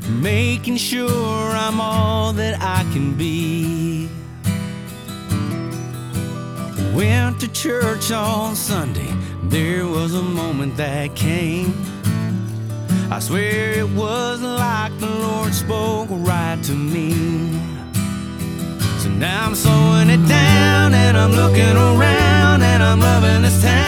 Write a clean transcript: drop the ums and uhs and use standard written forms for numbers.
making sure I'm all that I can be. Went to church on Sunday, there was a moment that came. I swear it was like the Lord spoke right to me. So now I'm slowing it down and I'm looking around and I'm loving this town.